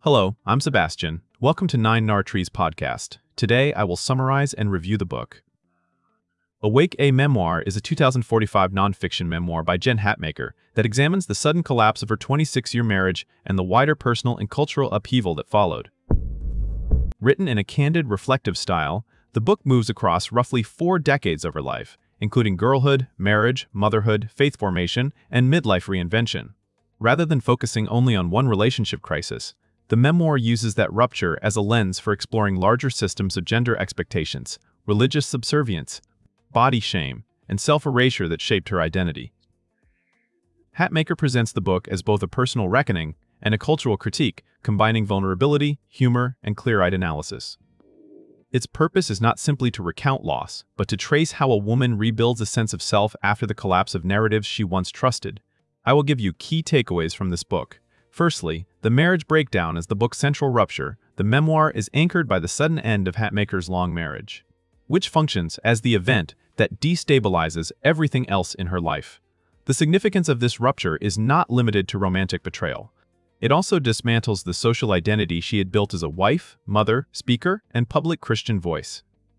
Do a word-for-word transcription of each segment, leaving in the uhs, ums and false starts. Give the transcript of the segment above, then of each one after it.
Hello, I'm Sebastian. Welcome to Nine Nar Trees podcast. Today, I will summarize and review the book. Awake, a Memoir is a two thousand forty-five nonfiction memoir by Jen Hatmaker that examines the sudden collapse of her twenty-six-year marriage and the wider personal and cultural upheaval that followed. Written in a candid, reflective style, the book moves across roughly four decades of her life, including girlhood, marriage, motherhood, faith formation, and midlife reinvention. Rather than focusing only on one relationship crisis, the memoir uses that rupture as a lens for exploring larger systems of gender expectations, religious subservience, body shame, and self-erasure that shaped her identity. Hatmaker presents the book as both a personal reckoning and a cultural critique, combining vulnerability, humor, and clear-eyed analysis. Its purpose is not simply to recount loss, but to trace how a woman rebuilds a sense of self after the collapse of narratives she once trusted. I will give you key takeaways from this book. Firstly, the marriage breakdown is the book's central rupture. The memoir is anchored by the sudden end of Hatmaker's long marriage, which functions as the event that destabilizes everything else in her life. The significance of this rupture is not limited to romantic betrayal. It also dismantles the social identity she had built as a wife, mother, speaker, and public Christian voice.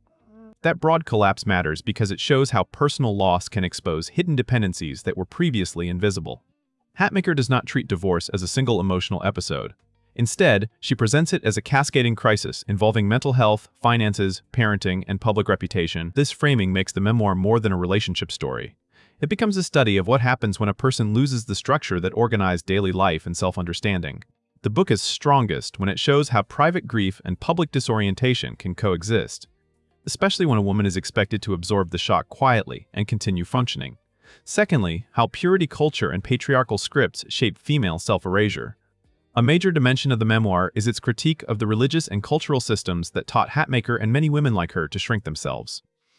That broad collapse matters because it shows how personal loss can expose hidden dependencies that were previously invisible. Hatmaker does not treat divorce as a single emotional episode. Instead, she presents it as a cascading crisis involving mental health, finances, parenting, and public reputation. This framing makes the memoir more than a relationship story. It becomes a study of what happens when a person loses the structure that organized daily life and self-understanding. The book is strongest when it shows how private grief and public disorientation can coexist, especially when a woman is expected to absorb the shock quietly and continue functioning. Secondly, how purity culture and patriarchal scripts shape female self-erasure. A major dimension of the memoir is its critique of the religious and cultural systems that taught Hatmaker and many women like her to shrink themselves.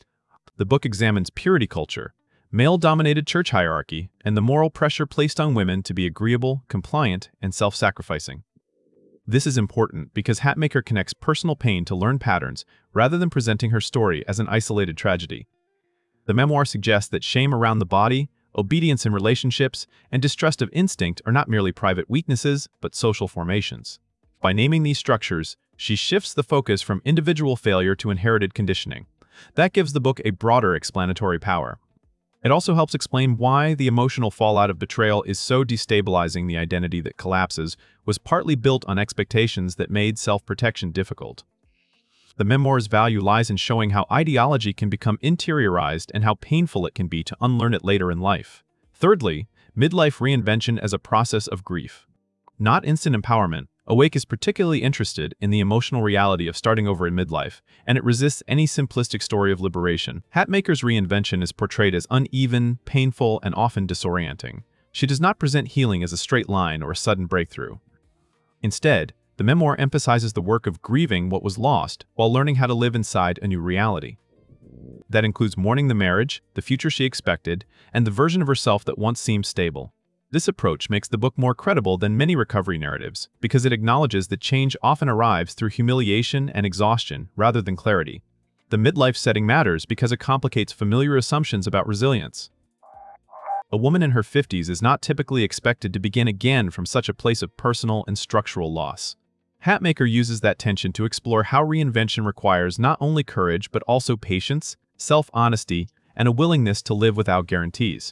The book examines purity culture, male-dominated church hierarchy, and the moral pressure placed on women to be agreeable, compliant, and self-sacrificing. This is important because Hatmaker connects personal pain to learned patterns rather than presenting her story as an isolated tragedy. The memoir suggests that shame around the body, obedience in relationships, and distrust of instinct are not merely private weaknesses, but social formations. By naming these structures, she shifts the focus from individual failure to inherited conditioning. That gives the book a broader explanatory power. It also helps explain why the emotional fallout of betrayal is so destabilizing. The identity that collapses was partly built on expectations that made self-protection difficult. The memoir's value lies in showing how ideology can become interiorized and how painful it can be to unlearn it later in life. Thirdly, midlife reinvention as a process of grief. Not instant empowerment, Awake is particularly interested in the emotional reality of starting over in midlife, and it resists any simplistic story of liberation. Hatmaker's reinvention is portrayed as uneven, painful, and often disorienting. She does not present healing as a straight line or a sudden breakthrough. Instead, the memoir emphasizes the work of grieving what was lost while learning how to live inside a new reality. That includes mourning the marriage, the future she expected, and the version of herself that once seemed stable. This approach makes the book more credible than many recovery narratives because it acknowledges that change often arrives through humiliation and exhaustion rather than clarity. The midlife setting matters because it complicates familiar assumptions about resilience. A woman in her fifties is not typically expected to begin again from such a place of personal and structural loss. Hatmaker uses that tension to explore how reinvention requires not only courage but also patience, self-honesty, and a willingness to live without guarantees.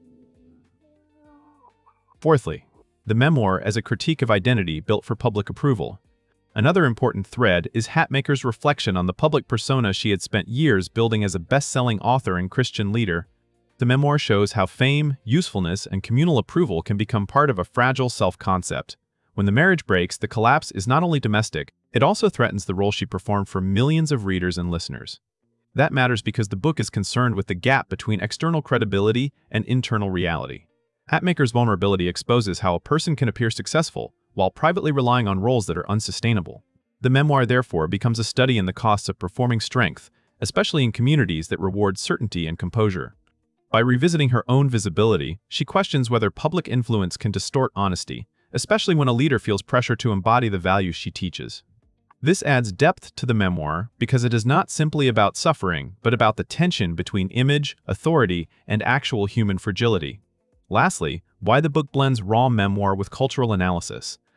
Fourthly, the memoir as a critique of identity built for public approval. Another important thread is Hatmaker's reflection on the public persona she had spent years building as a best-selling author and Christian leader. The memoir shows how fame, usefulness, and communal approval can become part of a fragile self-concept. When the marriage breaks, the collapse is not only domestic, it also threatens the role she performed for millions of readers and listeners. That matters because the book is concerned with the gap between external credibility and internal reality. Hatmaker's vulnerability exposes how a person can appear successful while privately relying on roles that are unsustainable. The memoir, therefore, becomes a study in the costs of performing strength, especially in communities that reward certainty and composure. By revisiting her own visibility, she questions whether public influence can distort honesty, especially when a leader feels pressure to embody the values she teaches. This adds depth to the memoir because it is not simply about suffering, but about the tension between image, authority, and actual human fragility. Lastly, why the book blends raw memoir with cultural analysis.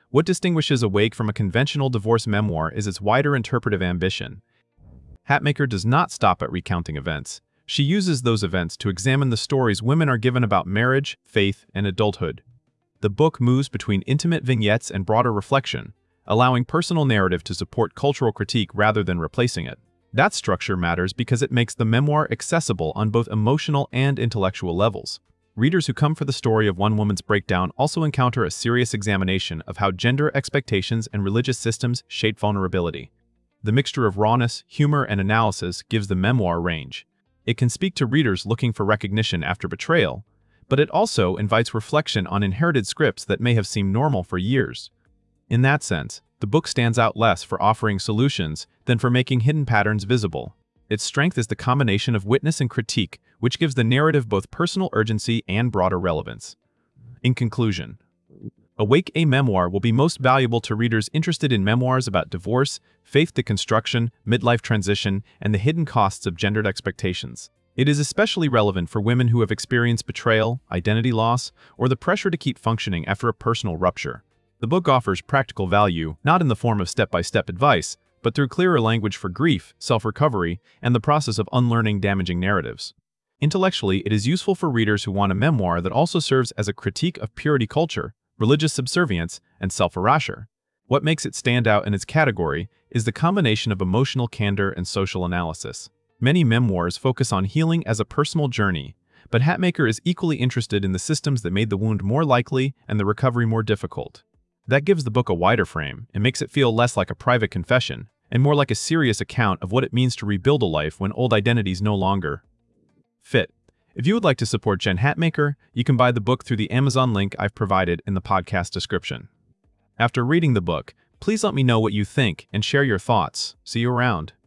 What distinguishes Awake from a conventional divorce memoir is its wider interpretive ambition. Hatmaker does not stop at recounting events. She uses those events to examine the stories women are given about marriage, faith, and adulthood. The book moves between intimate vignettes and broader reflection, allowing personal narrative to support cultural critique rather than replacing it. That structure matters because it makes the memoir accessible on both emotional and intellectual levels. Readers who come for the story of one woman's breakdown also encounter a serious examination of how gender expectations and religious systems shape vulnerability. The mixture of rawness, humor, and analysis gives the memoir range. It can speak to readers looking for recognition after betrayal, but it also invites reflection on inherited scripts that may have seemed normal for years. In that sense, the book stands out less for offering solutions than for making hidden patterns visible. Its strength is the combination of witness and critique, which gives the narrative both personal urgency and broader relevance. In conclusion, Awake, a Memoir will be most valuable to readers interested in memoirs about divorce, faith deconstruction, midlife transition, and the hidden costs of gendered expectations. It is especially relevant for women who have experienced betrayal, identity loss, or the pressure to keep functioning after a personal rupture. The book offers practical value, not in the form of step-by-step advice, but through clearer language for grief, self-recovery, and the process of unlearning damaging narratives. Intellectually, it is useful for readers who want a memoir that also serves as a critique of purity culture, religious subservience, and self-erasure. What makes it stand out in its category is the combination of emotional candor and social analysis. Many memoirs focus on healing as a personal journey, but Hatmaker is equally interested in the systems that made the wound more likely and the recovery more difficult. That gives the book a wider frame and makes it feel less like a private confession and more like a serious account of what it means to rebuild a life when old identities no longer fit. If you would like to support Jen Hatmaker, you can buy the book through the Amazon link I've provided in the podcast description. After reading the book, please let me know what you think and share your thoughts. See you around.